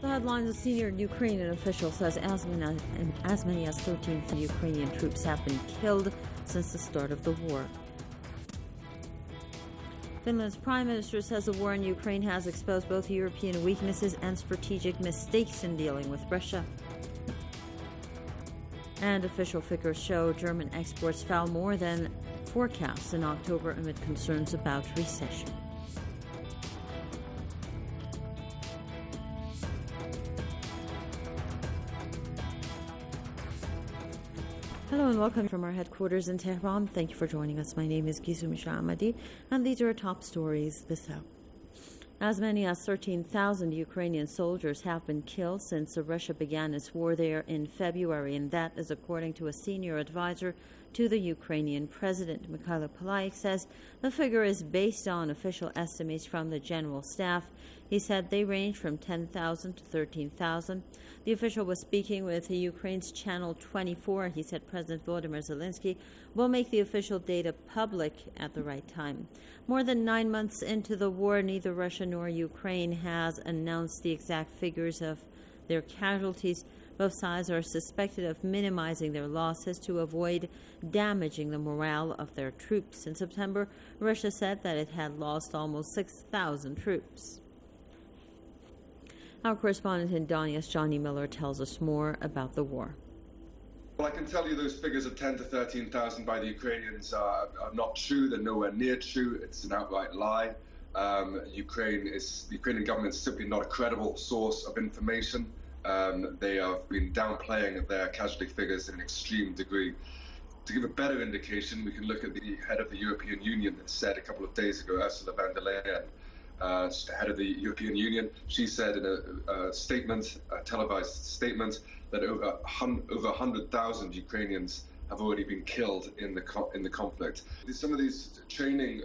The headlines: a senior Ukrainian official says as many as 13 Ukrainian troops have been killed since the start of the war. Finland's prime minister says the war in Ukraine has exposed both European weaknesses and strategic mistakes in dealing with Russia. And official figures show German exports fell more than forecasts in October amid concerns about recession. Hello and welcome from our headquarters in Tehran. Thank you for joining us. My name is Gizu Mishamadi, and these are our top stories this hour. As many as 13,000 Ukrainian soldiers have been killed since Russia began its war there in February, and that is according to a senior advisor to the Ukrainian president. Mikhailo Podolyak says the figure is based on official estimates from the general staff. He said they range from 10,000 to 13,000. The official was speaking with Ukraine's Channel 24. He said President Volodymyr Zelensky will make the official data public at the right time. More than 9 months into the war, neither Russia nor Ukraine has announced the exact figures of their casualties. Both sides are suspected of minimizing their losses to avoid damaging the morale of their troops. In September, Russia said that it had lost almost 6,000 troops. Our correspondent in Donetsk, Johnny Miller, tells us more about the war. Well, I can tell you those figures of 10 to 13,000 by the Ukrainians are not true. They're nowhere near true. It's an outright lie. The Ukrainian government is simply not a credible source of information. They have been downplaying their casualty figures in an extreme degree. To give a better indication, we can look at the head of the European Union that said a couple of days ago, Ursula von der Leyen, head of the European Union. She said in a statement, a televised statement, that over 100,000 Ukrainians have already been killed in the conflict. Some of these training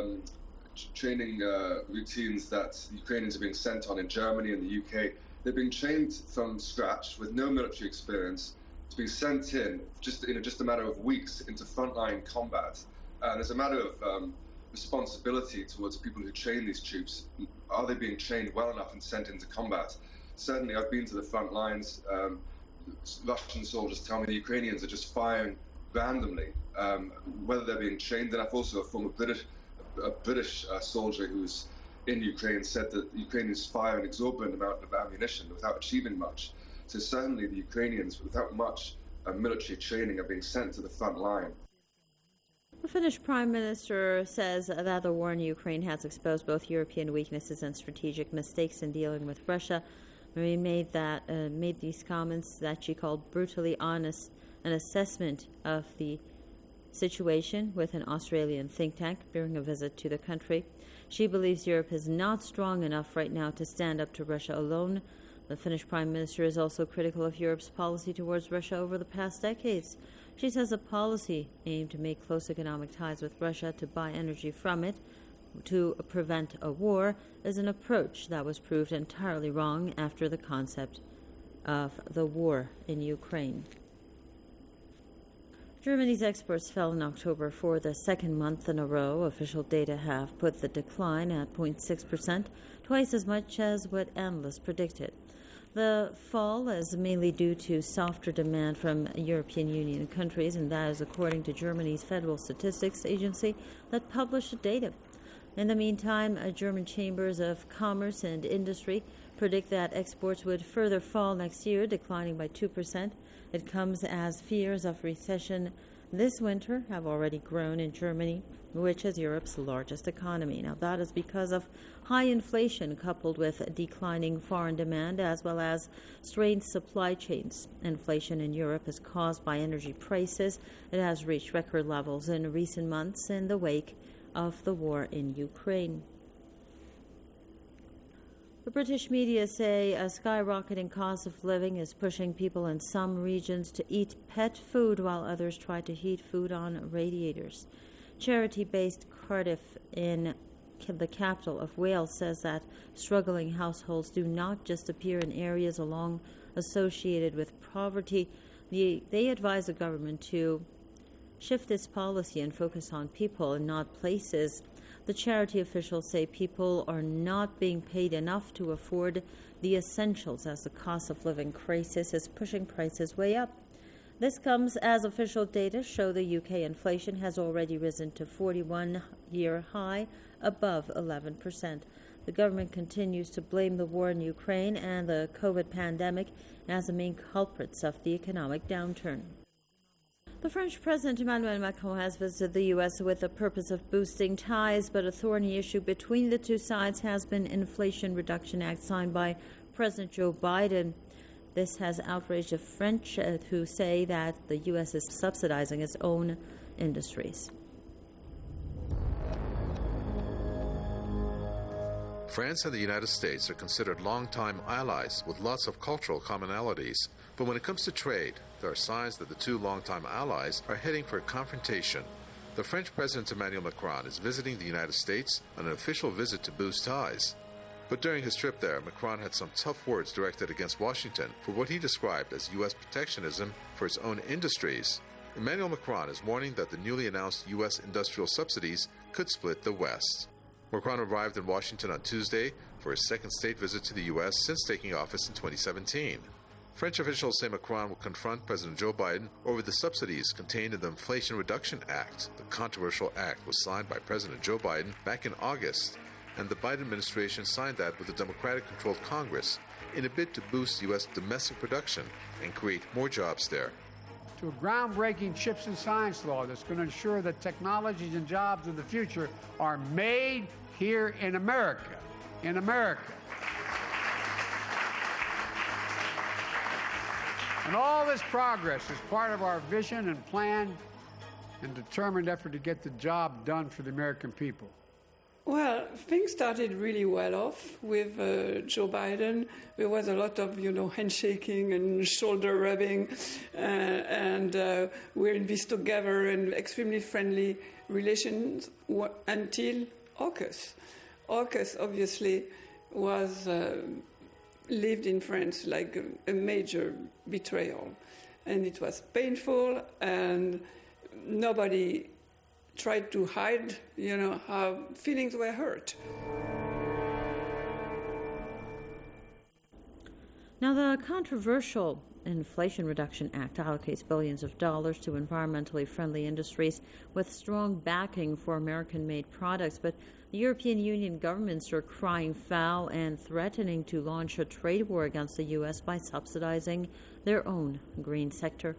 routines that Ukrainians are being sent on in Germany and the UK, they're being trained from scratch with no military experience to be sent in just a matter of weeks into frontline combat. And there's a matter of responsibility towards people who train these troops. Are they being trained well enough and sent into combat? Certainly, I've been to the front lines. Russian soldiers tell me the Ukrainians are just firing randomly. Whether they're being trained enough. Also, a former British soldier who's in Ukraine said that the Ukrainians fire an exorbitant amount of ammunition without achieving much. So certainly the Ukrainians, without much military training, are being sent to the front line. The Finnish Prime Minister says that the war in Ukraine has exposed both European weaknesses and strategic mistakes in dealing with Russia. Marie made these comments that she called brutally honest, an assessment of the situation with an Australian think tank during a visit to the country. She believes Europe is not strong enough right now to stand up to Russia alone. The Finnish Prime Minister is also critical of Europe's policy towards Russia over the past decades. She says a policy aimed to make close economic ties with Russia to buy energy from it to prevent a war is an approach that was proved entirely wrong after the concept of the war in Ukraine. Germany's exports fell in October for the second month in a row. Official data have put the decline at 0.6%, twice as much as what analysts predicted. The fall is mainly due to softer demand from European Union countries, and that is according to Germany's Federal Statistics Agency that published the data. In the meantime, German chambers of commerce and industry predict that exports would further fall next year, declining by 2%. It comes as fears of recession this winter have already grown in Germany, which is Europe's largest economy. Now, that is because of high inflation coupled with declining foreign demand as well as strained supply chains. Inflation in Europe is caused by energy prices. It has reached record levels in recent months in the wake of the war in Ukraine. The British media say a skyrocketing cost of living is pushing people in some regions to eat pet food while others try to heat food on radiators. Charity-based Cardiff in the capital of Wales says that struggling households do not just appear in areas along associated with poverty. They advise the government to shift its policy and focus on people and not places. The charity officials say people are not being paid enough to afford the essentials as the cost of living crisis is pushing prices way up. This comes as official data show the UK inflation has already risen to 41-year high, above 11%. The government continues to blame the war in Ukraine and the COVID pandemic as the main culprits of the economic downturn. The French President Emmanuel Macron has visited the U.S. with the purpose of boosting ties, but a thorny issue between the two sides has been Inflation Reduction Act signed by President Joe Biden. This has outraged the French who say that the U.S. is subsidizing its own industries. France and the United States are considered longtime allies with lots of cultural commonalities. But when it comes to trade, there are signs that the two longtime allies are heading for a confrontation. The French President Emmanuel Macron is visiting the United States on an official visit to boost ties. But during his trip there, Macron had some tough words directed against Washington for what he described as U.S. protectionism for its own industries. Emmanuel Macron is warning that the newly announced U.S. industrial subsidies could split the West. Macron arrived in Washington on Tuesday for his second state visit to the U.S. since taking office in 2017. French officials say Macron will confront President Joe Biden over the subsidies contained in the Inflation Reduction Act. The controversial act was signed by President Joe Biden back in August, and the Biden administration signed that with a Democratic-controlled Congress in a bid to boost U.S. domestic production and create more jobs there. To a groundbreaking chips and science law that's going to ensure that technologies and jobs of the future are made here in America. In America. And all this progress is part of our vision and plan and determined effort to get the job done for the American people. Well, things started really well off with Joe Biden. There was a lot of, handshaking and shoulder rubbing, and we're in this together and extremely friendly relations until AUKUS. AUKUS obviously was lived in France like a major betrayal, and it was painful, and nobody tried to hide, how feelings were hurt. Now, the controversial Inflation Reduction Act allocates billions of dollars to environmentally friendly industries with strong backing for American-made products, but the European Union governments are crying foul and threatening to launch a trade war against the U.S. by subsidizing their own green sector.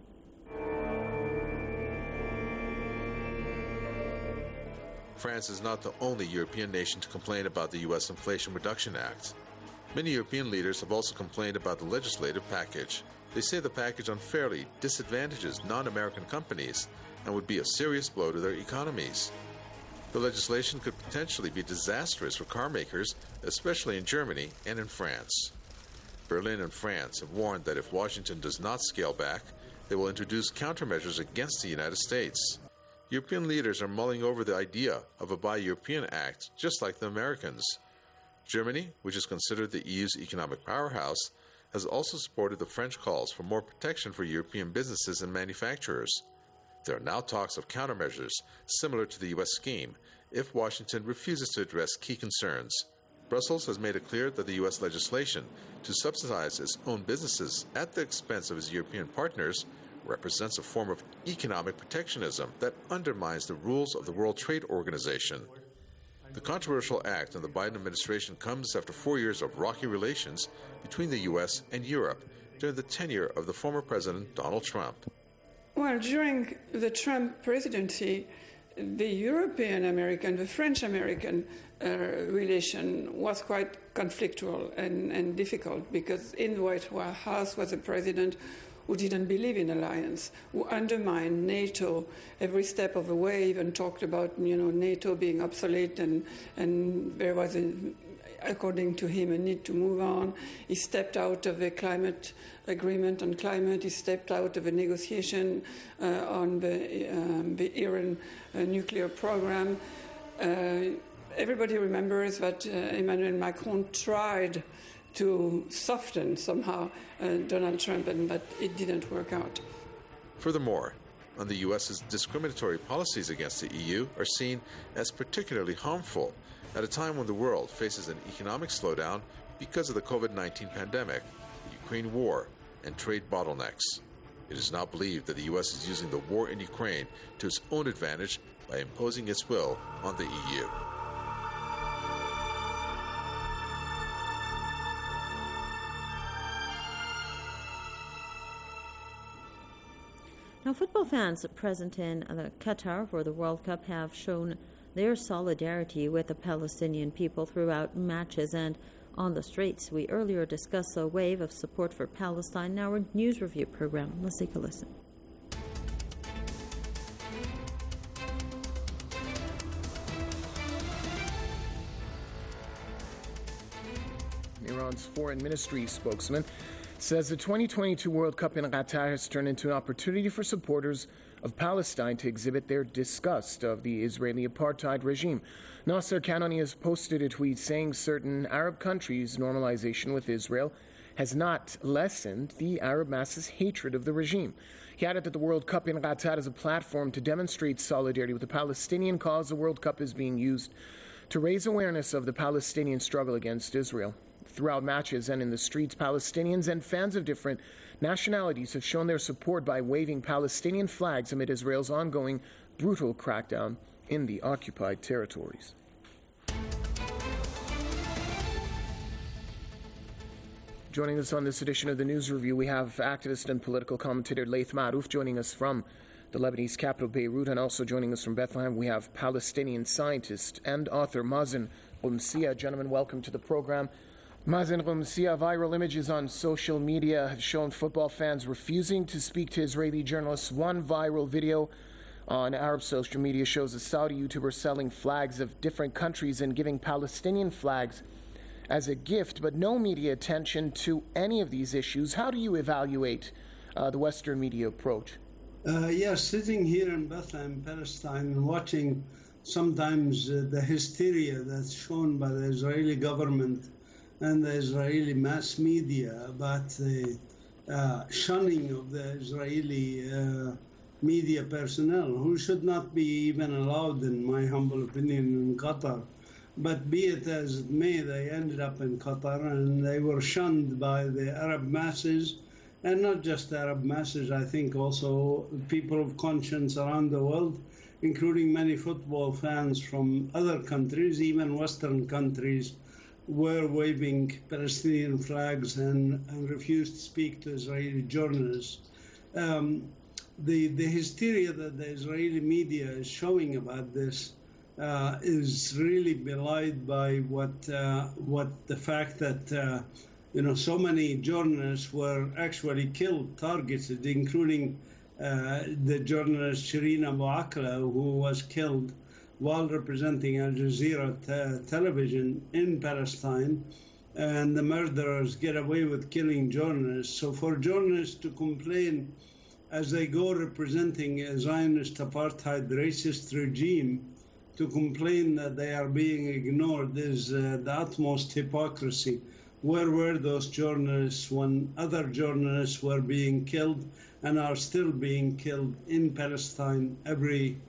France is not the only European nation to complain about the U.S. Inflation Reduction Act. Many European leaders have also complained about the legislative package. They say the package unfairly disadvantages non-American companies and would be a serious blow to their economies. The legislation could potentially be disastrous for car makers, especially in Germany and in France. Berlin and France have warned that if Washington does not scale back, they will introduce countermeasures against the United States. European leaders are mulling over the idea of a Buy European Act, just like the Americans. Germany, which is considered the EU's economic powerhouse, has also supported the French calls for more protection for European businesses and manufacturers. There are now talks of countermeasures similar to the U.S. scheme if Washington refuses to address key concerns. Brussels has made it clear that the U.S. legislation to subsidize its own businesses at the expense of its European partners represents a form of economic protectionism that undermines the rules of the World Trade Organization. The controversial act in the Biden administration comes after 4 years of rocky relations between the U.S. and Europe during the tenure of the former President Donald Trump. Well, during the Trump presidency, the European-American, the French-American relation was quite conflictual and difficult, because in the White House was a president who didn't believe in alliance, who undermined NATO every step of the way, even talked about NATO being obsolete, and there was, according to him, a need to move on. He stepped out of the climate agreement on climate. He stepped out of a negotiation on the Iran nuclear program. Everybody remembers that Emmanuel Macron tried to soften somehow Donald Trump, but it didn't work out. Furthermore, on the U.S.'s discriminatory policies against the EU are seen as particularly harmful at a time when the world faces an economic slowdown because of the COVID-19 pandemic, the Ukraine war, and trade bottlenecks. It is now believed that the U.S. is using the war in Ukraine to its own advantage by imposing its will on the EU. Now, football fans present in Qatar for the World Cup have shown their solidarity with the Palestinian people throughout matches and on the streets. We earlier discussed a wave of support for Palestine in our news review program. Let's take a listen. Iran's foreign ministry spokesman says the 2022 World Cup in Qatar has turned into an opportunity for supporters of Palestine to exhibit their disgust of the Israeli apartheid regime. Nasser Kanani has posted a tweet saying certain Arab countries' normalization with Israel has not lessened the Arab masses' hatred of the regime. He added that the World Cup in Qatar is a platform to demonstrate solidarity with the Palestinian cause. The World Cup is being used to raise awareness of the Palestinian struggle against Israel. Throughout matches and in the streets, Palestinians and fans of different nationalities have shown their support by waving Palestinian flags amid Israel's ongoing brutal crackdown in the occupied territories. Joining us on this edition of the News Review, we have activist and political commentator Laith Marouf joining us from the Lebanese capital Beirut, and also joining us from Bethlehem, we have Palestinian scientist and author Mazen Qumsiyeh. Gentlemen, welcome to the program. Mazen Qumsiyeh, viral images on social media have shown football fans refusing to speak to Israeli journalists. One viral video on Arab social media shows a Saudi YouTuber selling flags of different countries and giving Palestinian flags as a gift, but no media attention to any of these issues. How do you evaluate the Western media approach? Sitting here in Bethlehem, Palestine, and watching sometimes the hysteria that's shown by the Israeli government and the Israeli mass media about the shunning of the Israeli media personnel, who should not be even allowed, in my humble opinion, in Qatar. But be it as it may, they ended up in Qatar and they were shunned by the Arab masses, and not just Arab masses, I think also people of conscience around the world, including many football fans from other countries, even Western countries, were waving Palestinian flags and refused to speak to Israeli journalists. The hysteria that the Israeli media is showing about this is really belied by what the fact that so many journalists were actually killed, targeted, including the journalist Shireen Abu Akleh, who was killed while representing Al Jazeera television in Palestine, and the murderers get away with killing journalists. So for journalists to complain as they go representing a Zionist apartheid racist regime, to complain that they are being ignored is the utmost hypocrisy. Where were those journalists when other journalists were being killed and are still being killed in Palestine? Every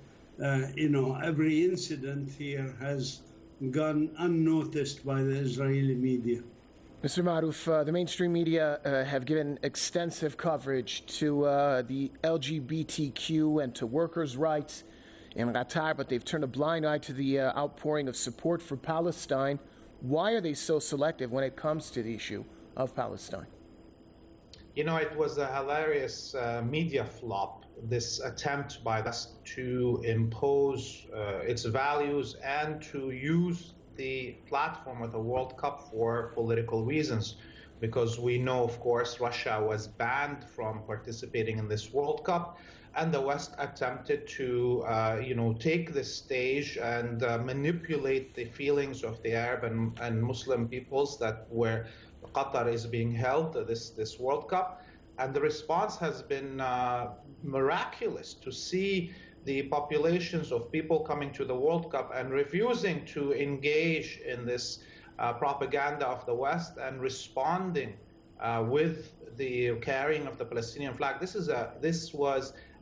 incident here has gone unnoticed by the Israeli media. Mr. Marouf, the mainstream media have given extensive coverage to the LGBTQ and to workers' rights in Qatar, but they've turned a blind eye to the outpouring of support for Palestine. Why are they so selective when it comes to the issue of Palestine? It was a hilarious media flop, this attempt by us to impose its values and to use the platform of the World Cup for political reasons. Because we know, of course, Russia was banned from participating in this World Cup, and the West attempted to, take this stage and manipulate the feelings of the Arab and Muslim peoples that where Qatar is being held, this World Cup. And the response has been miraculous to see the populations of people coming to the World Cup and refusing to engage in this propaganda of the West and responding with the carrying of the Palestinian flag. This was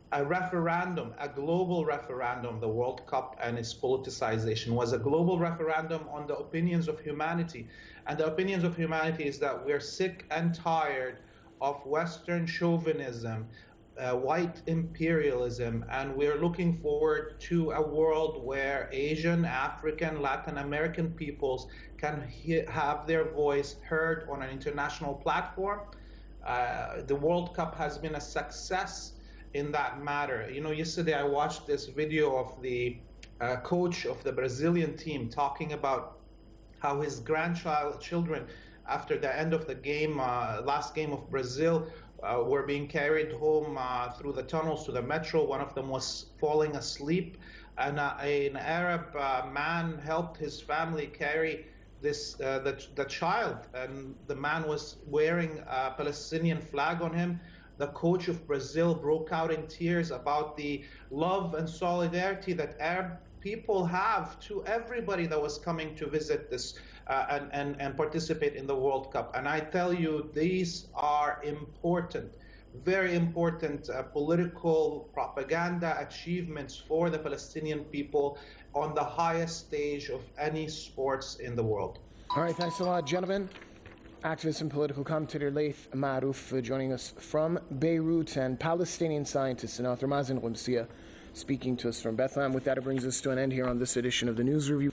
a referendum, a global referendum, the World Cup and its politicization was a global referendum on the opinions of humanity. And the opinions of humanity is that we're sick and tired of Western chauvinism, white imperialism, and we're looking forward to a world where Asian, African, Latin American peoples can have their voice heard on an international platform. The World Cup has been a success in that matter. You know, yesterday I watched this video of the coach of the Brazilian team talking about how his grandchildren, after the end of the game, last game of Brazil, were being carried home through the tunnels to the metro. One of them was falling asleep, and an Arab man helped his family carry the child, and the man was wearing a Palestinian flag on him. The coach of Brazil broke out in tears about the love and solidarity that Arab people have to everybody that was coming to visit this and participate in the World Cup. And I tell you, these are important, very important political propaganda achievements for the Palestinian people on the highest stage of any sports in the world. All right, thanks a lot, gentlemen. Activist and political commentator Laith Marouf joining us from Beirut, and Palestinian scientist and author Mazen Ghamsiya speaking to us from Bethlehem. With that, it brings us to an end here on this edition of the News Review.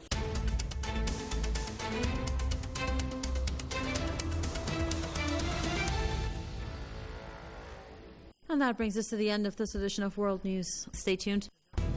And that brings us to the end of this edition of World News. Stay tuned.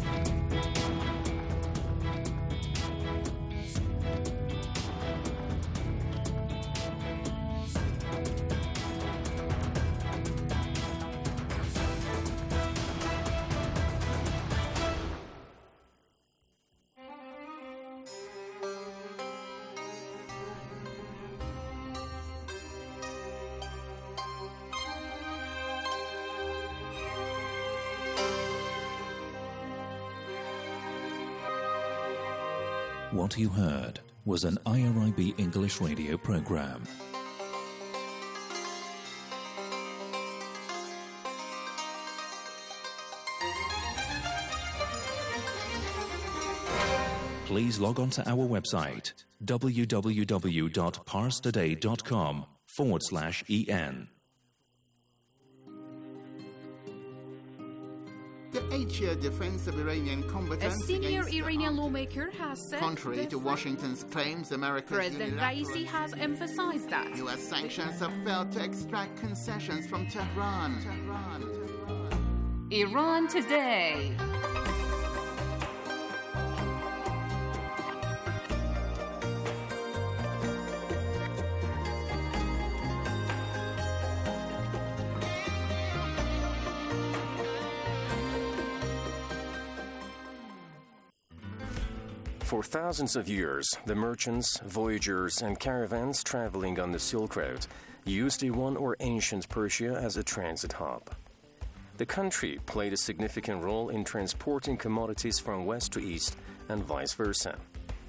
What you heard was an IRIB English radio program. Please log on to our website, www.parstoday.com/en. The 8-year defense of Iranian combatants. A senior Iranian lawmaker has said, contrary to Washington's claims, America's President Raisi has emphasized that U.S. sanctions have failed to extract concessions from Tehran. Iran Today. For thousands of years, the merchants, voyagers, and caravans traveling on the Silk Road used Iran or ancient Persia as a transit hub. The country played a significant role in transporting commodities from west to east and vice versa.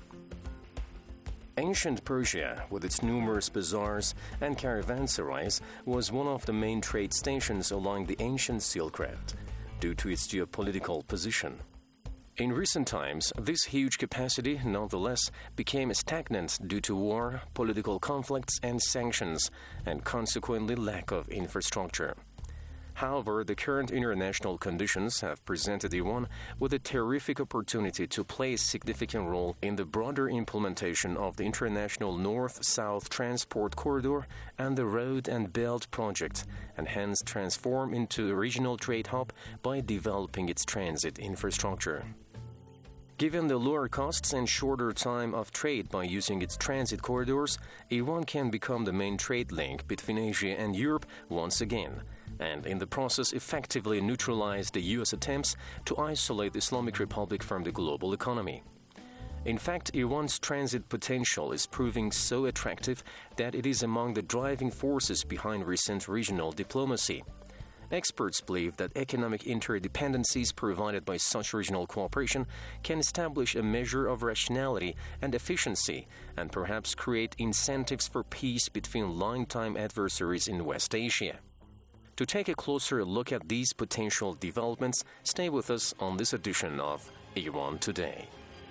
Ancient Persia, with its numerous bazaars and caravanserais, was one of the main trade stations along the ancient Silk Road, due to its geopolitical position. In recent times, this huge capacity, nonetheless, became stagnant due to war, political conflicts, and sanctions, and consequently lack of infrastructure. However, the current international conditions have presented Iran with a terrific opportunity to play a significant role in the broader implementation of the International North-South Transport Corridor and the Road and Belt Project, and hence transform into a regional trade hub by developing its transit infrastructure. Given the lower costs and shorter time of trade by using its transit corridors, Iran can become the main trade link between Asia and Europe once again, and in the process effectively neutralize the U.S. attempts to isolate the Islamic Republic from the global economy. In fact, Iran's transit potential is proving so attractive that it is among the driving forces behind recent regional diplomacy. Experts believe that economic interdependencies provided by such regional cooperation can establish a measure of rationality and efficiency and perhaps create incentives for peace between long-time adversaries in West Asia. To take a closer look at these potential developments, stay with us on this edition of Iran Today.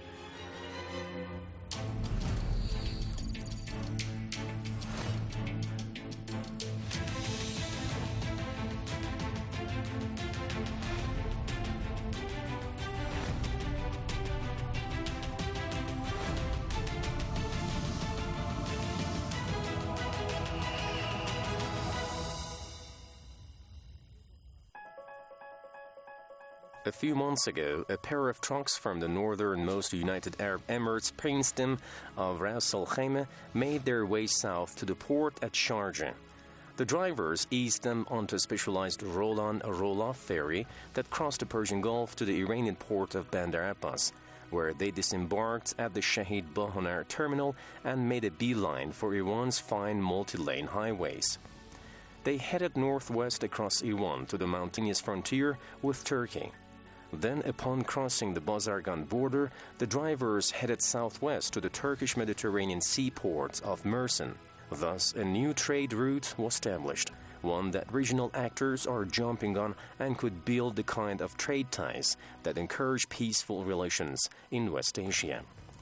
A few months ago, a pair of trucks from the northernmost United Arab Emirates Princedom of Ras Al Khaimah made their way south to the port at Sharjah. The drivers eased them onto a specialized roll-on-roll-off ferry that crossed the Persian Gulf to the Iranian port of Bandar Abbas, where they disembarked at the Shahid Bahonar terminal and made a beeline for Iran's fine multi-lane highways. They headed northwest across Iran to the mountainous frontier with Turkey. Then, upon crossing the Bazargan border, the drivers headed southwest to the Turkish Mediterranean seaport of Mersin. Thus, a new trade route was established, one that regional actors are jumping on and could build the kind of trade ties that encourage peaceful relations in West Asia.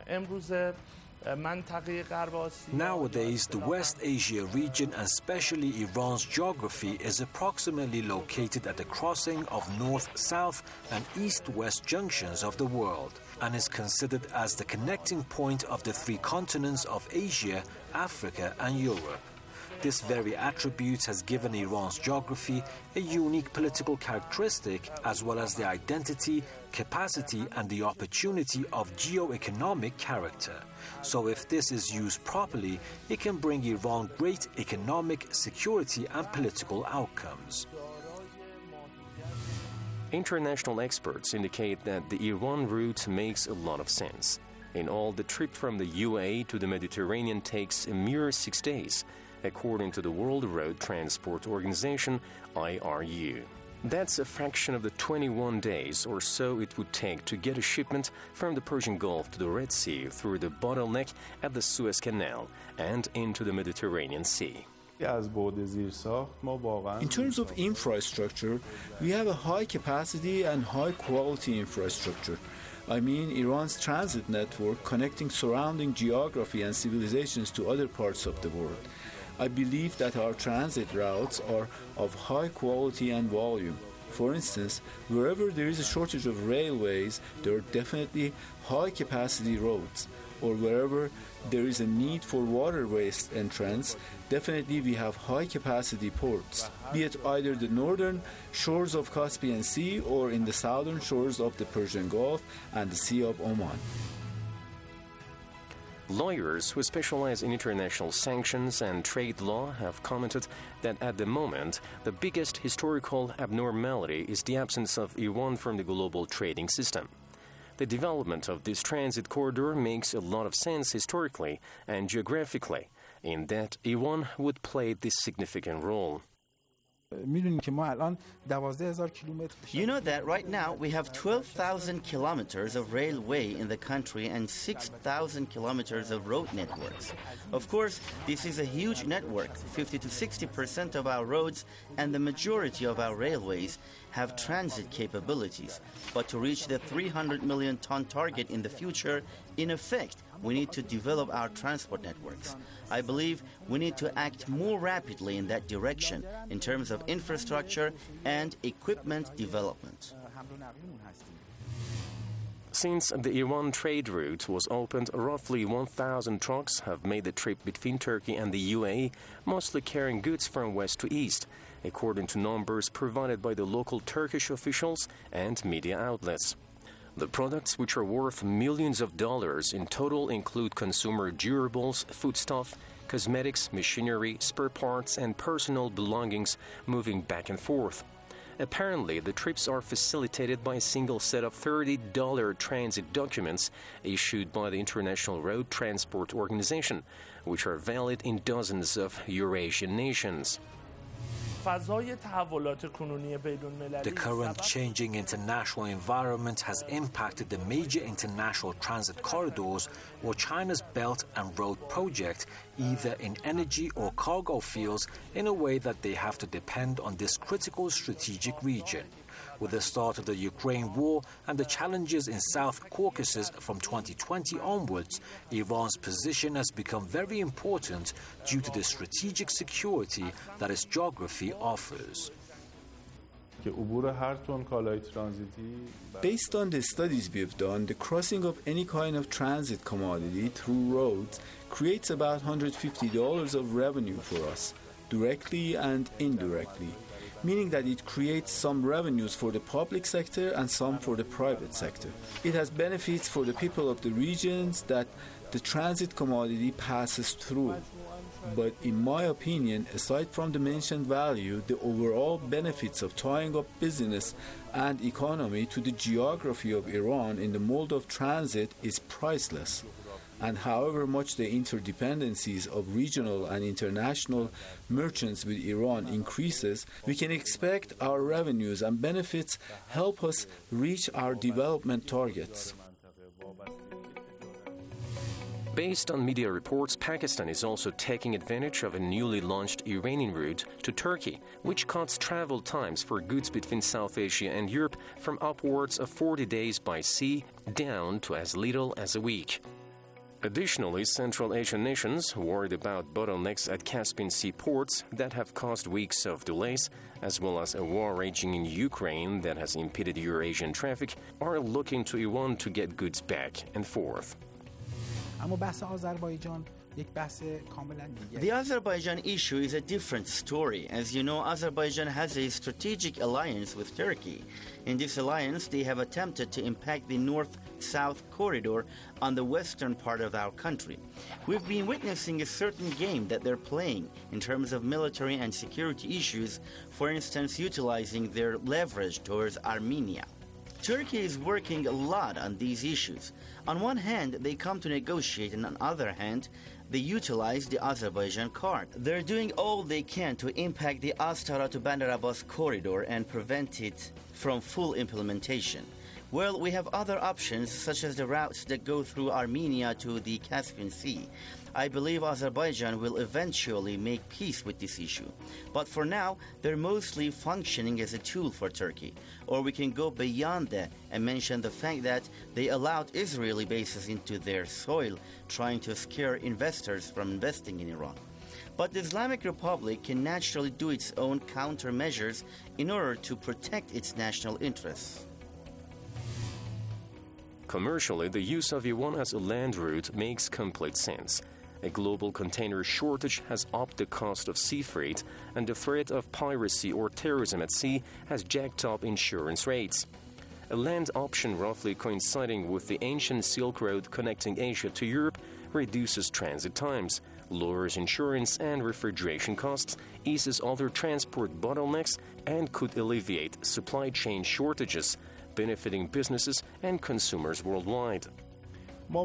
Nowadays, the West Asia region, and especially Iran's geography, is approximately located at the crossing of north-south and east-west junctions of the world, and is considered as the connecting point of the three continents of Asia, Africa, and Europe. This very attribute has given Iran's geography a unique political characteristic, as well as the identity, capacity, and the opportunity of geo-economic character. So if this is used properly, it can bring Iran great economic, security, and political outcomes. International experts indicate that the Iran route makes a lot of sense. In all, the trip from the UAE to the Mediterranean takes a mere 6 days, according to the World Road Transport Organization, IRU. That's a fraction of the 21 days or so it would take to get a shipment from the Persian Gulf to the Red Sea through the bottleneck at the Suez Canal and into the Mediterranean Sea. In terms of infrastructure, we have a high capacity and high quality infrastructure. I mean Iran's transit network connecting surrounding geography and civilizations to other parts of the world. I believe that our transit routes are of high quality and volume. For instance, wherever there is a shortage of railways, there are definitely high-capacity roads. Or wherever there is a need for waterways entrance, definitely we have high-capacity ports, be it either the northern shores of Caspian Sea or in the southern shores of the Persian Gulf and the Sea of Oman. Lawyers who specialize in international sanctions and trade law have commented that at the moment, the biggest historical abnormality is the absence of Iran from the global trading system. The development of this transit corridor makes a lot of sense historically and geographically, in that Iran would play this significant role. You know that right now we have 12,000 kilometers of railway in the country and 6,000 kilometers of road networks. Of course, this is a huge network. 50 to 60% of our roads and the majority of our railways have transit capabilities. But to reach the 300 million ton target in the future, in effect, we need to develop our transport networks. I believe we need to act more rapidly in that direction in terms of infrastructure and equipment development. Since the Iran trade route was opened, roughly 1,000 trucks have made the trip between Turkey and the UAE, mostly carrying goods from west to east, according to numbers provided by the local Turkish officials and media outlets. The products, which are worth millions of dollars in total, include consumer durables, foodstuff, cosmetics, machinery, spare parts, and personal belongings moving back and forth. Apparently, the trips are facilitated by a single set of $30 transit documents issued by the International Road Transport Organization, which are valid in dozens of Eurasian nations. The current changing international environment has impacted the major international transit corridors or China's Belt and Road project, either in energy or cargo fields, in a way that they have to depend on this critical strategic region. With the start of the Ukraine war and the challenges in South Caucasus from 2020 onwards, Iran's position has become very important due to the strategic security that its geography offers. Based on the studies we've done, the crossing of any kind of transit commodity through roads creates about $150 of revenue for us, directly and indirectly, meaning that it creates some revenues for the public sector and some for the private sector. It has benefits for the people of the regions that the transit commodity passes through. But in my opinion, aside from the mentioned value, the overall benefits of tying up business and economy to the geography of Iran in the mode of transit is priceless. And however much the interdependencies of regional and international merchants with Iran increases, we can expect our revenues and benefits help us reach our development targets. Based on media reports, Pakistan is also taking advantage of a newly launched Iranian route to Turkey, which cuts travel times for goods between South Asia and Europe from upwards of 40 days by sea down to as little as a week. Additionally, Central Asian nations, worried about bottlenecks at Caspian Sea ports that have caused weeks of delays, as well as a war raging in Ukraine that has impeded Eurasian traffic, are looking to Iran to get goods back and forth. The Azerbaijan issue is a different story. As you know, Azerbaijan has a strategic alliance with Turkey. In this alliance, they have attempted to impact the north-south corridor on the western part of our country. We've been witnessing a certain game that they're playing in terms of military and security issues, for instance, utilizing their leverage towards Armenia. Turkey is working a lot on these issues. On one hand, they come to negotiate, and on the other hand, they utilize the Azerbaijan card. They're doing all they can to impact the Astara to Bandar Abbas corridor and prevent it from full implementation. Well, we have other options, such as the routes that go through Armenia to the Caspian Sea. I believe Azerbaijan will eventually make peace with this issue. But for now, they're mostly functioning as a tool for Turkey. Or we can go beyond that and mention the fact that they allowed Israeli bases into their soil, trying to scare investors from investing in Iran. But the Islamic Republic can naturally do its own countermeasures in order to protect its national interests. Commercially, the use of Iran as a land route makes complete sense. A global container shortage has upped the cost of sea freight, and the threat of piracy or terrorism at sea has jacked up insurance rates. A land option roughly coinciding with the ancient Silk Road connecting Asia to Europe reduces transit times, lowers insurance and refrigeration costs, eases other transport bottlenecks, and could alleviate supply chain shortages, benefiting businesses and consumers worldwide. We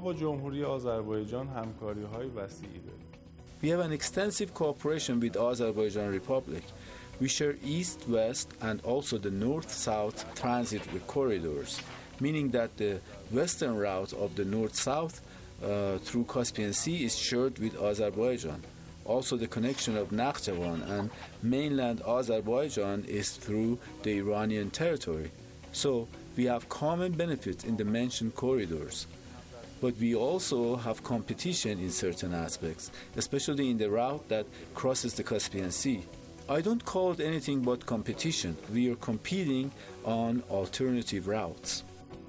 have an extensive cooperation with Azerbaijan Republic. We share east-west and also the north-south transit corridors, meaning that the western route of the north-south through Caspian Sea is shared with Azerbaijan. Also, the connection of Nakhchivan and mainland Azerbaijan is through the Iranian territory. So, we have common benefits in the mentioned corridors. But we also have competition in certain aspects, especially in the route that crosses the Caspian Sea. I don't call it anything but competition. We are competing on alternative routes.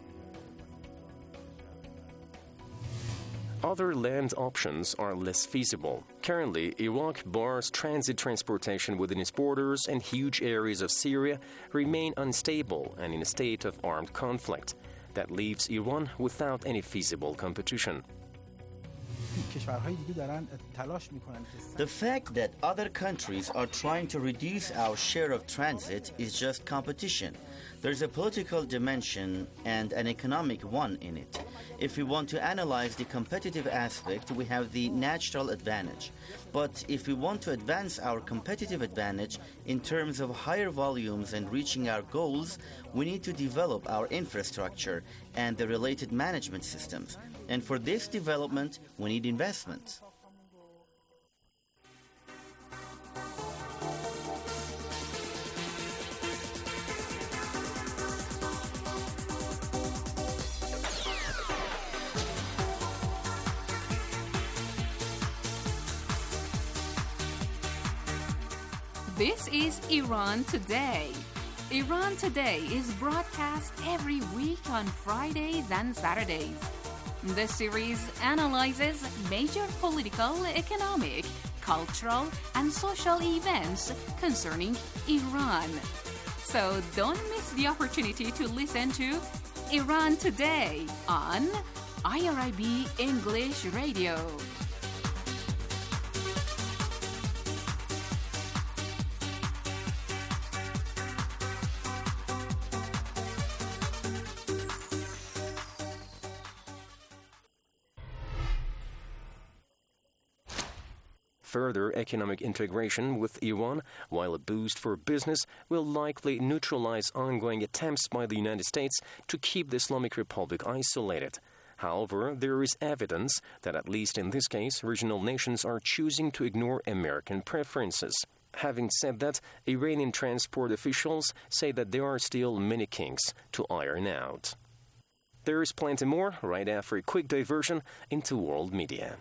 Other land options are less feasible. Currently, Iraq bars transit transportation within its borders, and huge areas of Syria remain unstable and in a state of armed conflict. That leaves Iran without any feasible competition. The fact that other countries are trying to reduce our share of transit is just competition. There's a political dimension and an economic one in it. If we want to analyze the competitive aspect, we have the natural advantage. But if we want to advance our competitive advantage in terms of higher volumes and reaching our goals, we need to develop our infrastructure and the related management systems. And for this development, we need investments. This is Iran Today. Iran Today is broadcast every week on Fridays and Saturdays. The series analyzes major political, economic, cultural, and social events concerning Iran. So don't miss the opportunity to listen to Iran Today on IRIB English Radio. Further economic integration with Iran, while a boost for business, will likely neutralize ongoing attempts by the United States to keep the Islamic Republic isolated. However, there is evidence that, at least in this case, regional nations are choosing to ignore American preferences. Having said that, Iranian transport officials say that there are still many kinks to iron out. There is plenty more right after a quick diversion into world media.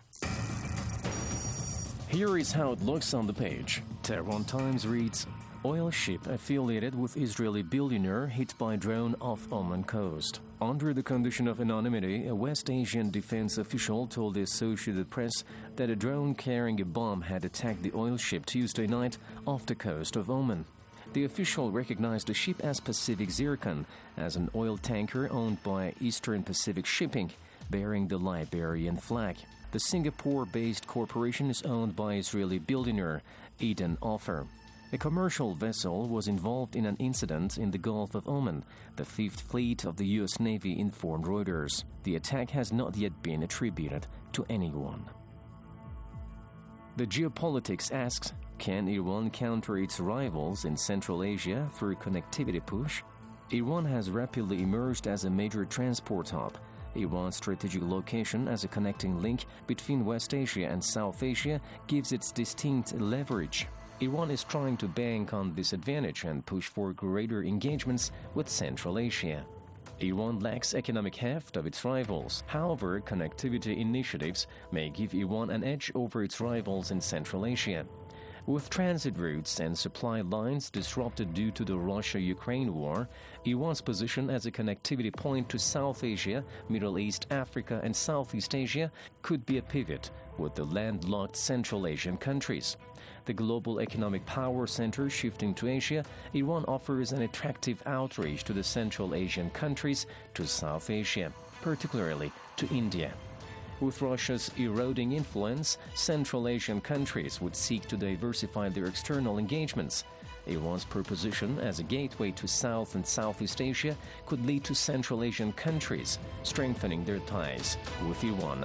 Here is how it looks on the page. Tehran Times reads, oil ship affiliated with Israeli billionaire hit by drone off Oman coast. Under the condition of anonymity, a West Asian defense official told the Associated Press that a drone carrying a bomb had attacked the oil ship Tuesday night off the coast of Oman. The official recognized the ship as Pacific Zircon, as an oil tanker owned by Eastern Pacific Shipping, bearing the Liberian flag. The Singapore-based corporation is owned by Israeli billionaire Eden Ofer. A commercial vessel was involved in an incident in the Gulf of Oman, the Fifth Fleet of the U.S. Navy informed Reuters. The attack has not yet been attributed to anyone. The Geopolitics asks, can Iran counter its rivals in Central Asia through connectivity push? Iran has rapidly emerged as a major transport hub. Iran's strategic location as a connecting link between West Asia and South Asia gives it distinct leverage. Iran is trying to bank on this advantage and push for greater engagements with Central Asia. Iran lacks economic heft of its rivals. However, connectivity initiatives may give Iran an edge over its rivals in Central Asia. With transit routes and supply lines disrupted due to the Russia-Ukraine war, Iran's position as a connectivity point to South Asia, Middle East, Africa, and Southeast Asia could be a pivot with the landlocked Central Asian countries. The global economic power center shifting to Asia, Iran offers an attractive outreach to the Central Asian countries to South Asia, particularly to India. With Russia's eroding influence, Central Asian countries would seek to diversify their external engagements. Iran's proposition as a gateway to South and Southeast Asia could lead to Central Asian countries strengthening their ties with Iran.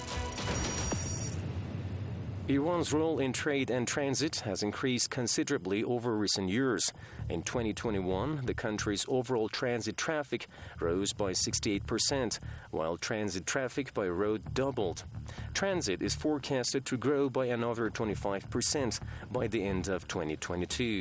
Iran's role in trade and transit has increased considerably over recent years. In 2021, the country's overall transit traffic rose by 68%, while transit traffic by road doubled. Transit is forecasted to grow by another 25% by the end of 2022.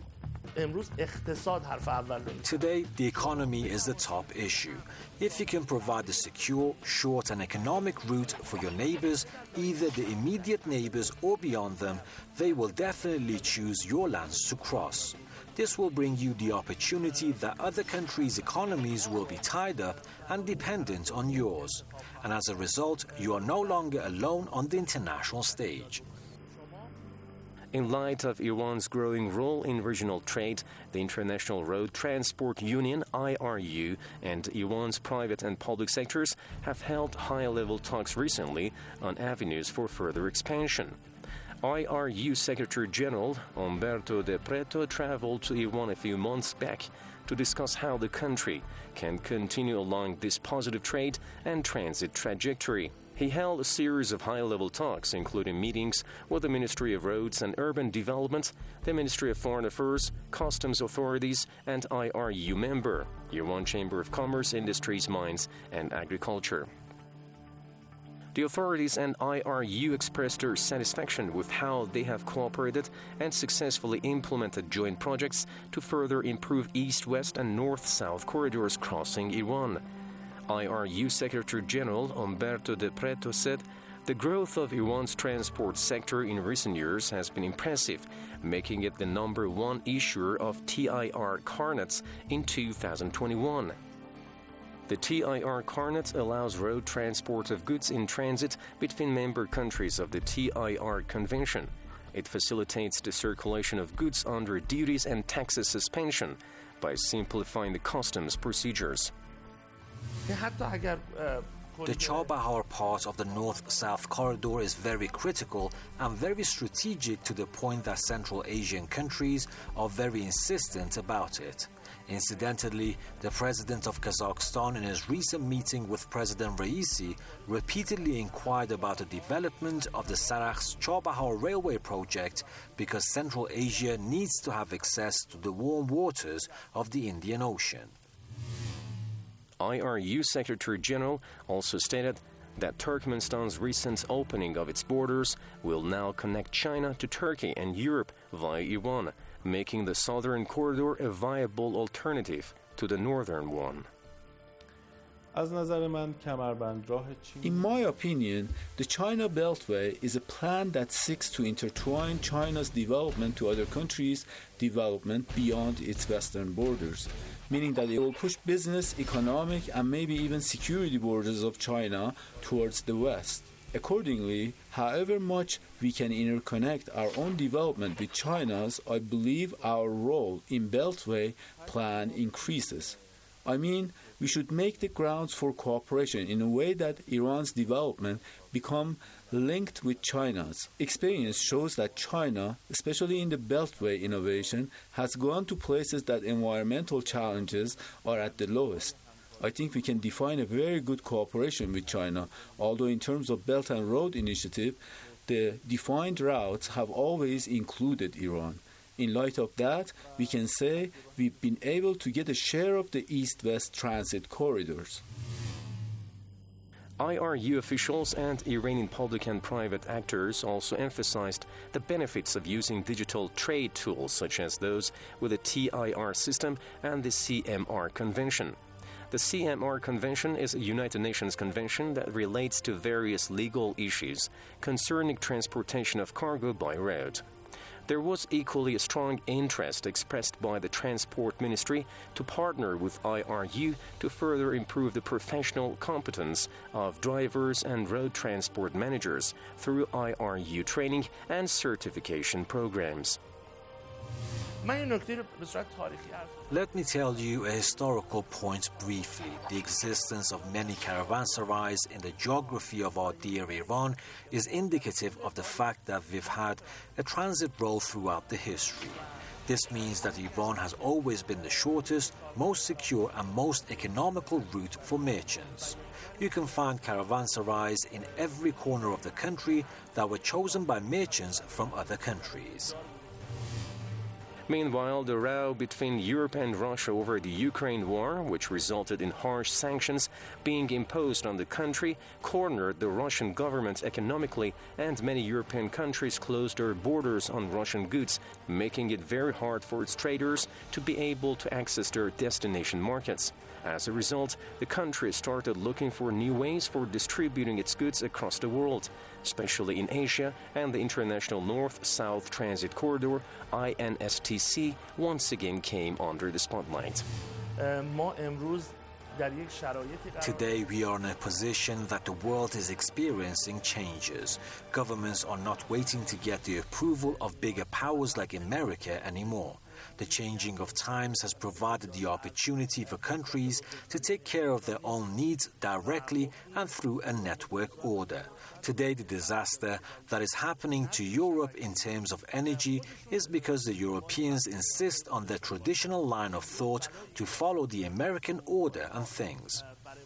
Today, the economy is the top issue. If you can provide a secure, short, and economic route for your neighbors, either the immediate neighbors or beyond them, they will definitely choose your lands to cross. This will bring you the opportunity that other countries' economies will be tied up and dependent on yours. And as a result, you are no longer alone on the international stage. In light of Iran's growing role in regional trade, the International Road Transport Union, IRU, and Iran's private and public sectors have held high-level talks recently on avenues for further expansion. IRU Secretary General Umberto De Pretto traveled to Iran a few months back to discuss how the country can continue along this positive trade and transit trajectory. He held a series of high-level talks, including meetings with the Ministry of Roads and Urban Development, the Ministry of Foreign Affairs, Customs Authorities, and IRU member, Iran Chamber of Commerce, Industries, Mines, and Agriculture. The authorities and IRU expressed their satisfaction with how they have cooperated and successfully implemented joint projects to further improve east-west and north-south corridors crossing Iran. IRU Secretary General Umberto De Pretto said, "The growth of Iran's transport sector in recent years has been impressive, making it the number one issuer of TIR carnets in 2021. The TIR carnet allows road transport of goods in transit between member countries of the TIR Convention. It facilitates the circulation of goods under duties and taxes suspension by simplifying the customs procedures." The Chabahar part of the north-south corridor is very critical and very strategic, to the point that Central Asian countries are very insistent about it. Incidentally, the president of Kazakhstan, in his recent meeting with President Raisi, repeatedly inquired about the development of the Sarakhs-Chabahar railway project because Central Asia needs to have access to the warm waters of the Indian Ocean. IRU Secretary General also stated that Turkmenistan's recent opening of its borders will now connect China to Turkey and Europe via Iran, making the southern corridor a viable alternative to the northern one. In my opinion, the China Beltway is a plan that seeks to intertwine China's development to other countries' development beyond its western borders, meaning that it will push business, economic, and maybe even security borders of China towards the west. Accordingly, however much we can interconnect our own development with China's, I believe our role in Beltway plan increases. I mean, we should make the grounds for cooperation in a way that Iran's development become linked with China's. Experience shows that China, especially in the Beltway innovation, has gone to places that environmental challenges are at the lowest. I think we can define a very good cooperation with China, although in terms of Belt and Road Initiative, the defined routes have always included Iran. In light of that, we can say we've been able to get a share of the east-west transit corridors. IRU officials and Iranian public and private actors also emphasized the benefits of using digital trade tools such as those with the TIR system and the CMR Convention. The CMR Convention is a United Nations convention that relates to various legal issues concerning transportation of cargo by road. There was equally a strong interest expressed by the Transport Ministry to partner with IRU to further improve the professional competence of drivers and road transport managers through IRU training and certification programs. Let me tell you a historical point briefly. The existence of many caravanserais in the geography of our dear Iran is indicative of the fact that we've had a transit road throughout the history. This means that Iran has always been the shortest, most secure and most economical route for merchants. You can find caravanserais in every corner of the country that were chosen by merchants from other countries. Meanwhile, the row between Europe and Russia over the Ukraine war, which resulted in harsh sanctions being imposed on the country, cornered the Russian government economically, and many European countries closed their borders on Russian goods, making it very hard for its traders to be able to access their destination markets. As a result, the country started looking for new ways for distributing its goods across the world, especially in Asia, and the International North-South Transit Corridor, INSTC, once again came under the spotlight. Today we are in a position that the world is experiencing changes. Governments are not waiting to get the approval of bigger powers like America anymore. The changing of times has provided the opportunity for countries to take care of their own needs directly and through a network order. Today, the disaster that is happening to Europe in terms of energy is because the Europeans insist on their traditional line of thought to follow the American order and things.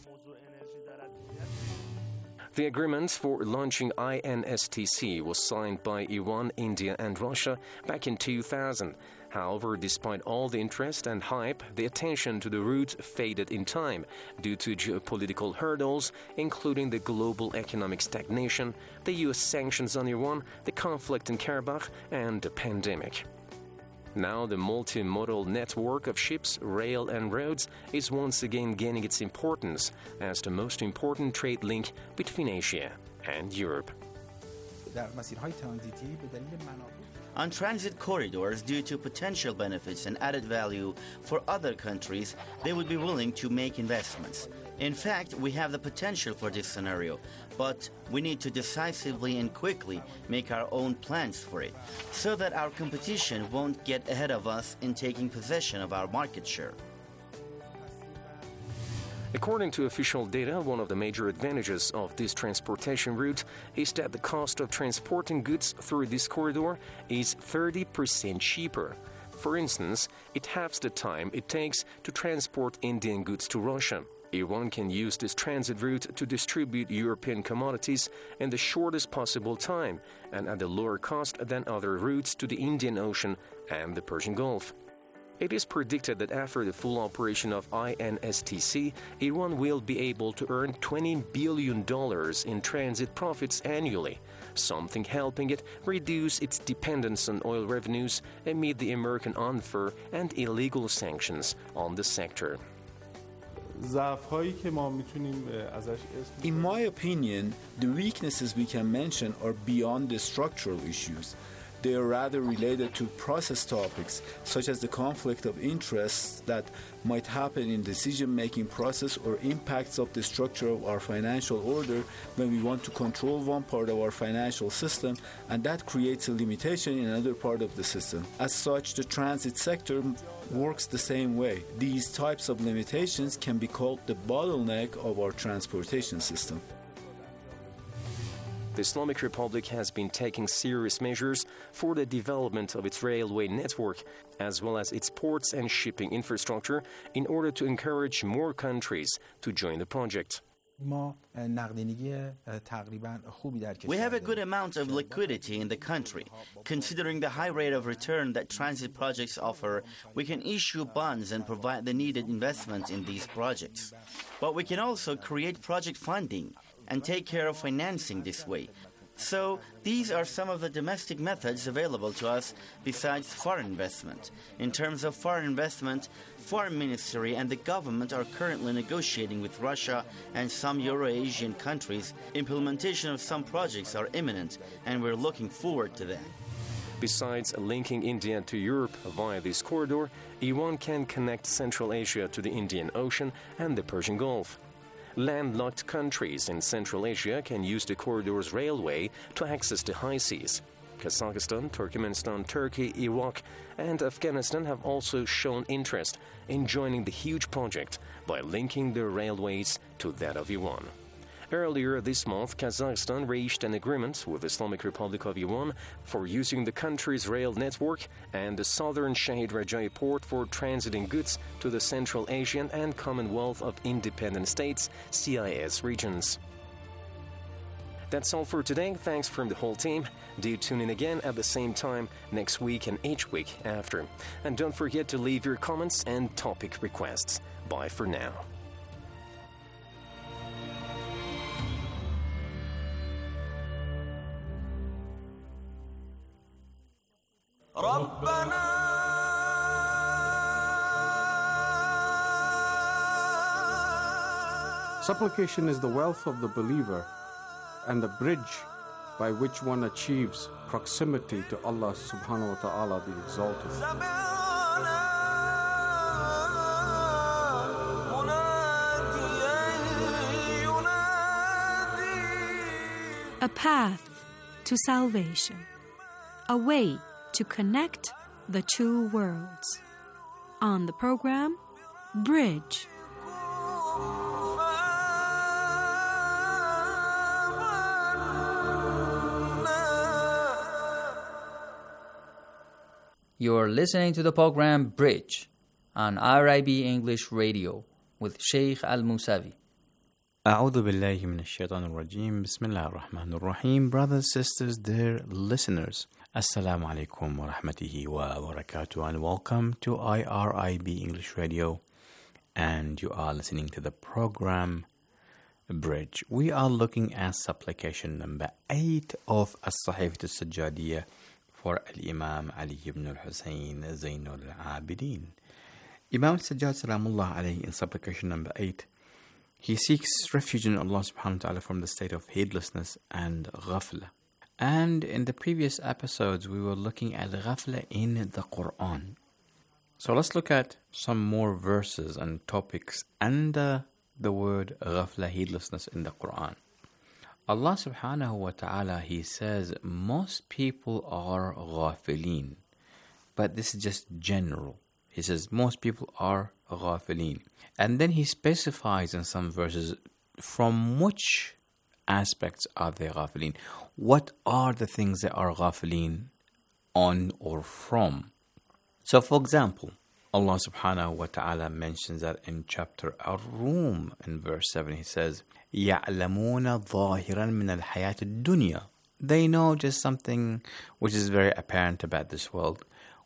The agreement for launching INSTC was signed by Iran, India, and Russia back in 2000. However, despite all the interest and hype, the attention to the route faded in time due to geopolitical hurdles, including the global economic stagnation, the U.S. sanctions on Iran, the conflict in Karabakh, and the pandemic. Now, the multimodal network of ships, rail, and roads is once again gaining its importance as the most important trade link between Asia and Europe. On transit corridors, due to potential benefits and added value for other countries, they would be willing to make investments. In fact, we have the potential for this scenario, but we need to decisively and quickly make our own plans for it, so that our competition won't get ahead of us in taking possession of our market share. According to official data, one of the major advantages of this transportation route is that the cost of transporting goods through this corridor is 30% cheaper. For instance, it halves the time it takes to transport Indian goods to Russia. Iran can use this transit route to distribute European commodities in the shortest possible time and at a lower cost than other routes to the Indian Ocean and the Persian Gulf. It is predicted that after the full operation of INSTC, Iran will be able to earn $20 billion in transit profits annually, something helping it reduce its dependence on oil revenues amid the American unfair and illegal sanctions on the sector. In my opinion, the weaknesses we can mention are beyond the structural issues. They are rather related to process topics, such as the conflict of interests that might happen in decision-making process or impacts of the structure of our financial order when we want to control one part of our financial system, and that creates a limitation in another part of the system. As such, the transit sector works the same way. These types of limitations can be called the bottleneck of our transportation system. The Islamic Republic has been taking serious measures for the development of its railway network, as well as its ports and shipping infrastructure, in order to encourage more countries to join the project. We have a good amount of liquidity in the country. Considering the high rate of return that transit projects offer, we can issue bonds and provide the needed investment in these projects. But we can also create project funding and take care of financing this way. So these are some of the domestic methods available to us besides foreign investment. In terms of foreign investment, Foreign Ministry and the government are currently negotiating with Russia and some Euro-Asian countries. Implementation of some projects are imminent, and we're looking forward to that. Besides linking India to Europe via this corridor, Iran can connect Central Asia to the Indian Ocean and the Persian Gulf. Landlocked countries in Central Asia can use the corridor's railway to access the high seas. Kazakhstan, Turkmenistan, Turkey, Iraq, and Afghanistan have also shown interest in joining the huge project by linking their railways to that of Iran. Earlier this month, Kazakhstan reached an agreement with the Islamic Republic of Iran for using the country's rail network and the southern Shahid Rajai port for transiting goods to the Central Asian and Commonwealth of Independent States, CIS regions. That's all for today. Thanks from the whole team. Do tune in again at the same time next week and each week after. And don't forget to leave your comments and topic requests. Bye for now. Supplication is the wealth of the believer and the bridge by which one achieves proximity to Allah subhanahu wa ta'ala the Exalted. A path to salvation. A way to connect the two worlds. On the program, Bridge. You're listening to the program Bridge on RIB English Radio with Sheikh Al-Musavi. أعوذ بالله من الشيطان الرجيم بسم الله الرحمن الرحيم. Brothers, sisters, dear listeners, Assalamu alaikum wa rahmatihi wa barakatuh, and welcome to IRIB English Radio, and you are listening to the program Bridge. We are looking at supplication number 8 of As-Sahifat As-Sajjadiyya for Al-Imam Ali ibn al-Husayn Zainul Abidin. Imam Sajjad Salamullah alayhi, in supplication number 8, he seeks refuge in Allah subhanahu wa ta'ala from the state of heedlessness and ghafla. And in the previous episodes, we were looking at ghafla in the Quran. So let's look at some more verses and topics under the word ghafla, heedlessness, in the Quran. Allah subhanahu wa ta'ala, He says, most people are ghafilin. But this is just general. He says, most people are ghafilin. And then He specifies in some verses from which aspects are they ghafilin. What are the things that are ghafilin on or from? So for example, Allah subhanahu wa ta'ala mentions that in chapter Ar-Rum in verse 7. He says, يَعْلَمُونَ ظَاهِرًا مِنَ الْحَيَاةِ الدُّنْيَا. They know just something which is very apparent about this world.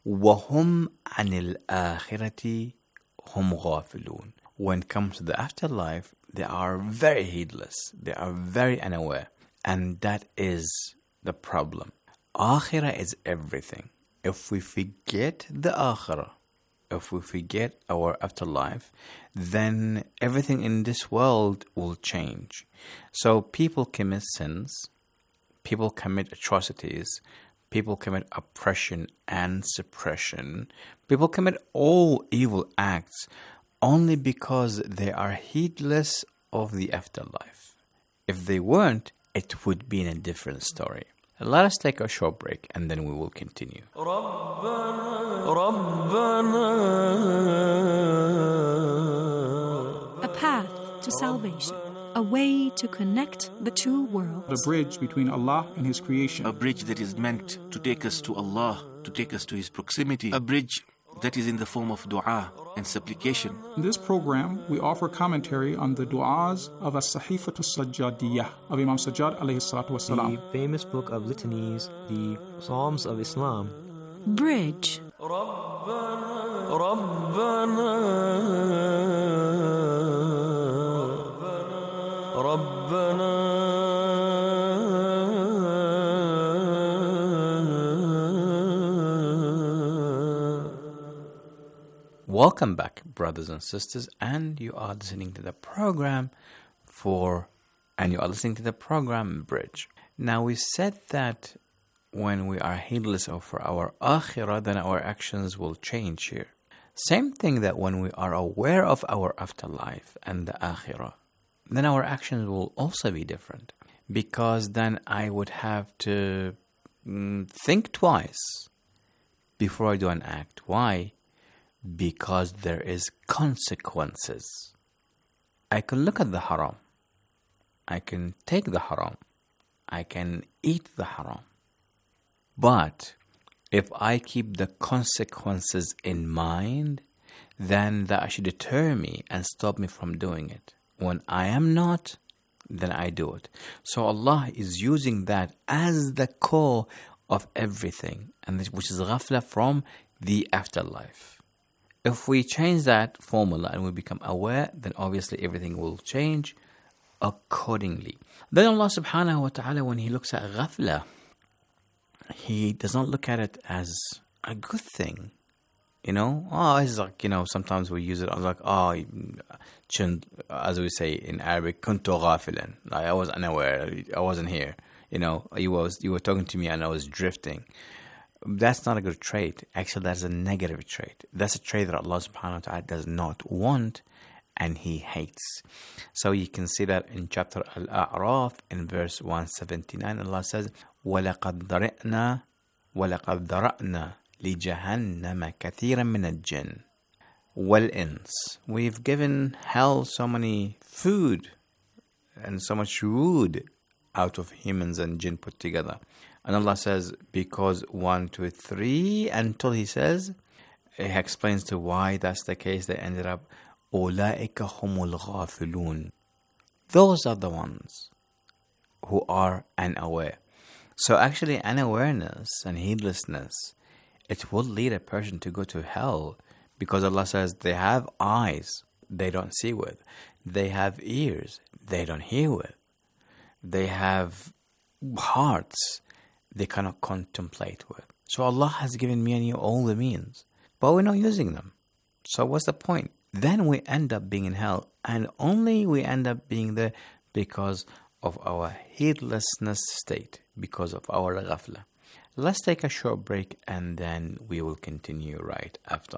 وَهُمْ عَنِ الْآخِرَةِ هُمْ غَافِلُونَ. When it comes to the afterlife, they are very heedless. They are very unaware. And that is the problem. Akhirah is everything. If we forget the akhirah, if we forget our afterlife, then everything in this world will change. So people commit sins, people commit atrocities, people commit oppression and suppression, people commit all evil acts only because they are heedless of the afterlife. If they weren't, it would be in a different story. Let us take a short break and then we will continue. A path to salvation. A way to connect the two worlds. The bridge between Allah and His creation. A bridge that is meant to take us to Allah, to take us to His proximity. A bridge that is in the form of dua and supplication. In this program, we offer commentary on the du'as of As-Sahifat As-Sajjadiyya of Imam Sajjad alayhi salatu wasalam. The famous book of litanies, the Psalms of Islam. Bridge. Welcome back, brothers and sisters, and you are listening to the program Bridge. Now we said that when we are heedless of our akhirah, then our actions will change here. Same thing that when we are aware of our afterlife and the akhirah, then our actions will also be different. Because then I would have to think twice before I do an act. Why? Because there is consequences. I can look at the haram. I can take the haram. I can eat the haram. But if I keep the consequences in mind, then that should deter me and stop me from doing it. When I am not, then I do it. So Allah is using that as the core of everything, and which is ghafla from the afterlife. If we change that formula and we become aware, then obviously everything will change accordingly. Then Allah subhanahu wa ta'ala, when He looks at ghafla, He does not look at it as a good thing. It's like, sometimes we use it like, as we say in Arabic, kuntu ghafilan. Like, I was unaware, I wasn't here. You were talking to me and I was drifting. That's not a good trait. Actually, that's a negative trait. That's a trait that Allah subhanahu wa ta'ala does not want, and He hates. So you can see that in chapter Al-A'raf in verse 179, Allah says, وَلَقَدْ ذَرَأْنَا لِجَهَنَّمَ كَثِيرًا مِنَ الْجِنِّ وَالْإِنسِ. We've given hell so many food and so much wood out of humans and jinn put together. And Allah says, because 1, 2, 3, until He says, He explains to why that's the case. They ended up, أُولَٰئِكَ هُمُ الْغَافِلُونَ. Those are the ones who are unaware. So actually unawareness and heedlessness, it will lead a person to go to hell, because Allah says they have eyes they don't see with, they have ears they don't hear with, they have hearts they cannot contemplate with. So Allah has given me and you all the means, but we're not using them. So what's the point? Then we end up being in hell, and only we end up being there because of our heedlessness state, because of our ghafla. Let's take a short break and then we will continue right after.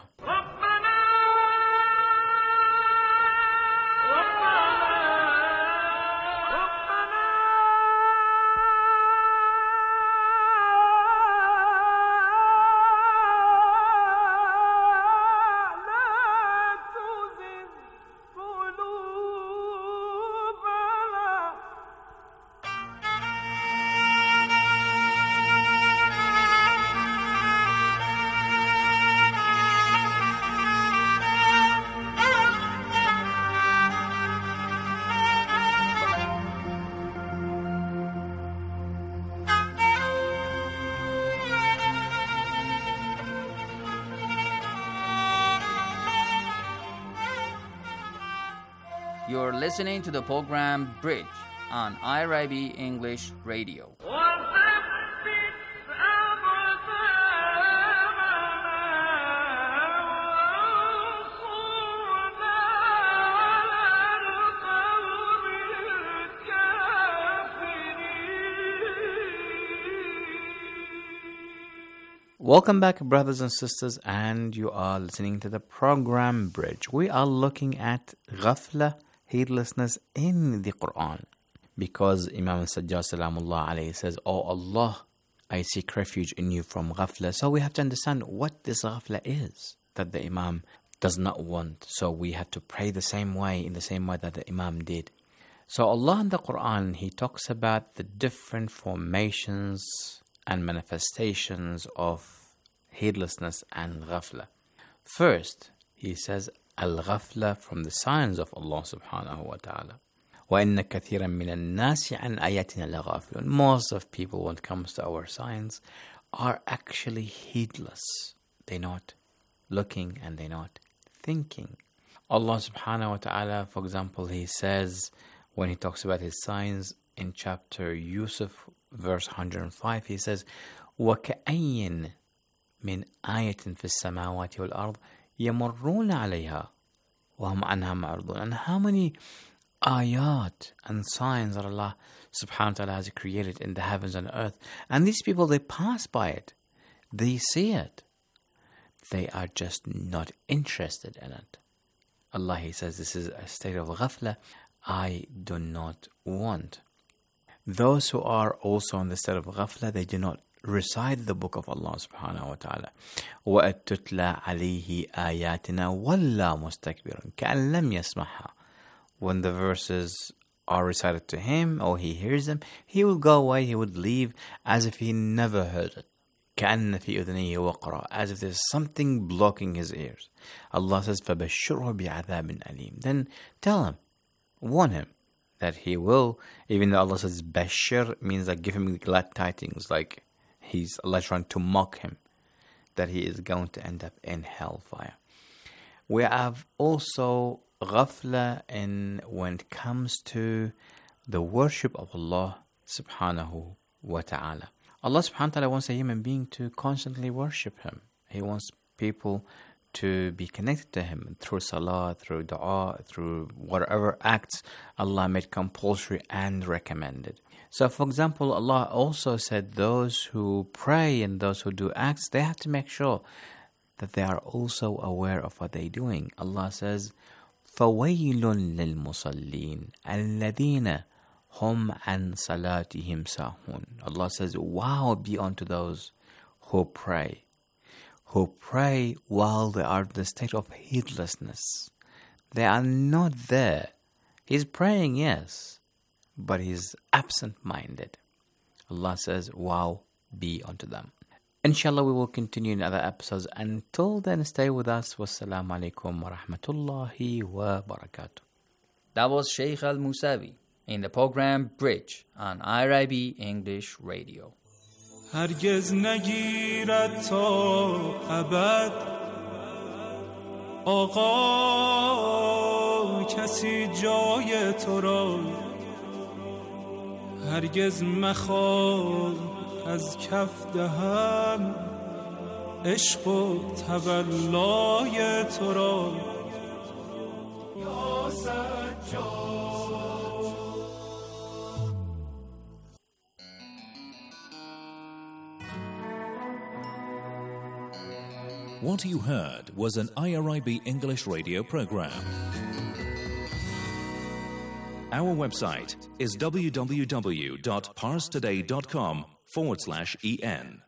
You're listening to the program Bridge on IRIB English Radio. Welcome back, brothers and sisters, and you are listening to the program Bridge. We are looking at ghafla, heedlessness in the Quran, because Imam Sajjad Salamullah alayhi says, "Oh Allah, I seek refuge in you from ghafla." So we have to understand what this ghafla is that the Imam does not want. So we have to pray the same way, in the same way that the Imam did. So Allah in the Quran, He talks about the different formations and manifestations of heedlessness and ghafla. First, He says, al-ghafla from the signs of Allah subhanahu wa ta'ala. وَإِنَّ كَثِيرًا مِنَ النَّاسِ عَنْ آيَاتِنَا لَغَافِلُونَ. Most of people, when it comes to our signs, are actually heedless. They're not looking and they're not thinking. Allah subhanahu wa ta'ala, for example, He says, when He talks about His signs in chapter Yusuf, verse 105, He says, وَكَأَيٍّ مِنْ آيَةٍ فِي السَّمَاوَاتِ وَالْأَرْضِ يَمُرُّونَ عَلَيْهَا وَهُمْ عَنْهَا مَعْرِضُونَ. And how many ayat and signs that Allah subhanahu wa ta'ala has created in the heavens and earth, and these people, they pass by it, they see it, they are just not interested in it. Allah, He says, this is a state of ghafla I do not want. Those who are also in the state of ghafla, they do not recite the book of Allah subhanahu wa ta'ala. وَأَتُّتْلَى عَلَيْهِ آيَاتِنَا وَلَّا مُسْتَكْبِرًا كَأَن لَّمْ يَسْمَعْهَا. When the verses are recited to him or he hears them, he will go away, he would leave as if he never heard it. كَأَنَّ فِي أُذُنَيْهِ وَقْرًا. As if there's something blocking his ears. Allah says, فَبَشِّرْهُ بِعَذَابٍ أَلِيمٍ. Then tell him, warn him, that he will, even though Allah says Bashir means like give him glad tidings, like Allah trying to mock him, that he is going to end up in hellfire. We have also ghafla in when it comes to the worship of Allah subhanahu wa ta'ala. Allah subhanahu wa ta'ala wants a human being to constantly worship Him. He wants people to be connected to Him through salah, through dua, through whatever acts Allah made compulsory and recommended. So for example, Allah also said those who pray and those who do acts, they have to make sure that they are also aware of what they're doing. Allah says, فَوَيْلٌ لِلْمُصَلِّينَ الَّذِينَ هُمْ عَنْ صَلَاتِهِمْ سَاهُونَ. Allah says, woe be unto those who pray while they are in the state of heedlessness. They are not there. He's praying, yes, but he's absent-minded. Allah says, woe be unto them. Inshallah, we will continue in other episodes. Until then, stay with us. Wassalamu alaikum wa rahmatullahi wa barakatuh. That was Sheikh Al-Musawi in the program Bridge on IRIB English Radio. هرگز نگیرد تا ابد آقا کسی جای تو را هرگز مخواه از کف دهم عشق و تولای تو را یا سجاد. What you heard was an IRIB English radio program. Our website is www.parstoday.com/en.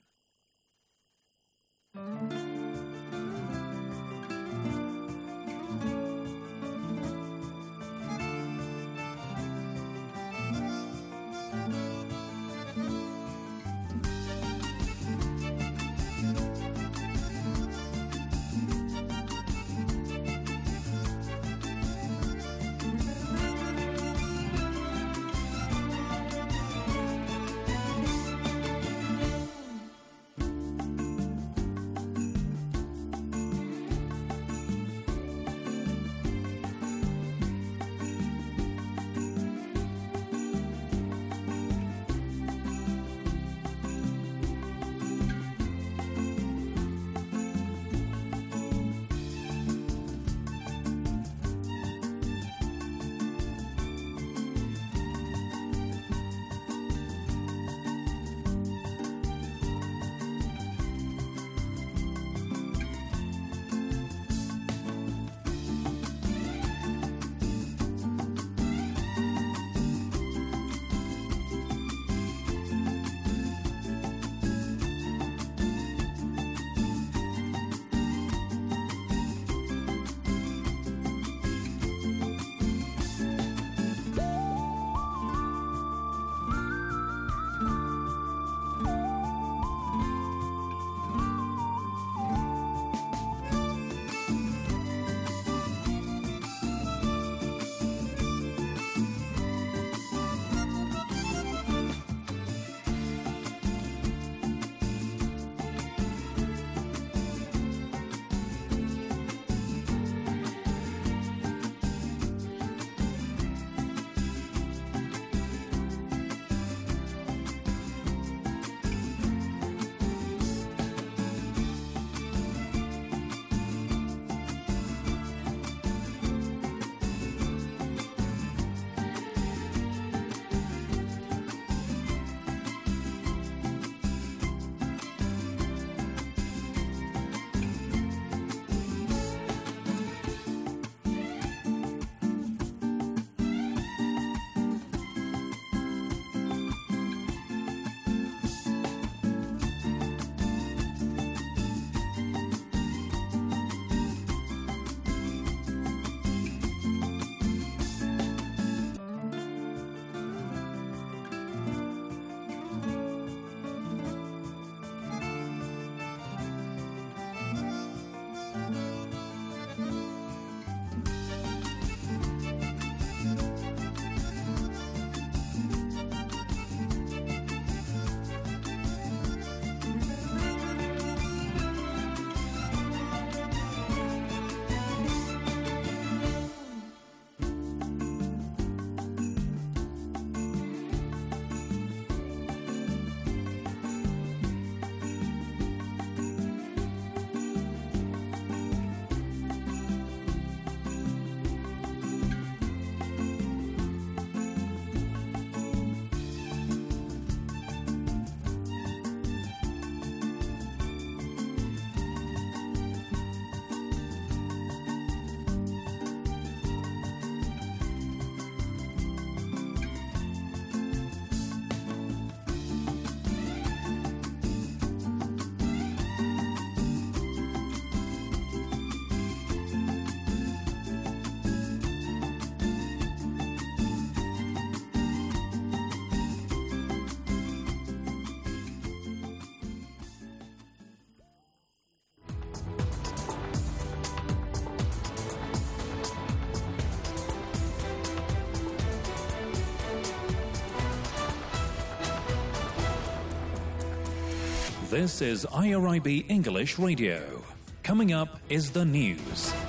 This is IRIB English Radio. Coming up is the news.